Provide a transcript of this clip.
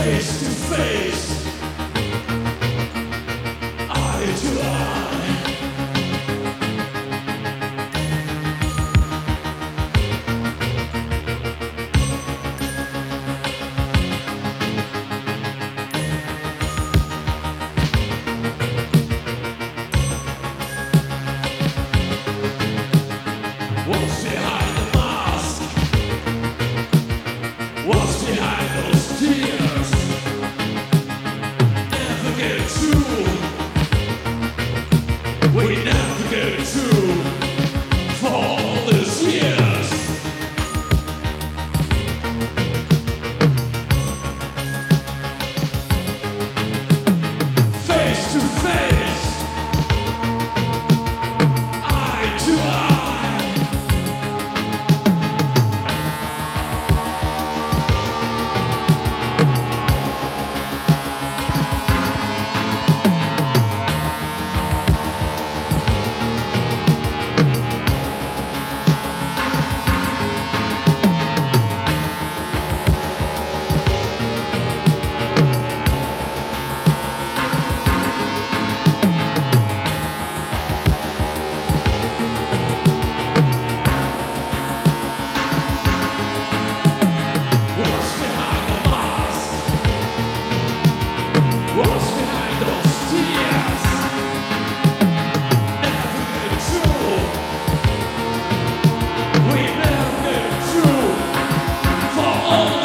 face to face, eye to eye. What's behind the mask? What's behind those tears? Never get through. We never get through. For all these years. Face to face, eye to eye. What's behind the mask? What's behind those tears? Never get through. We never get through. For all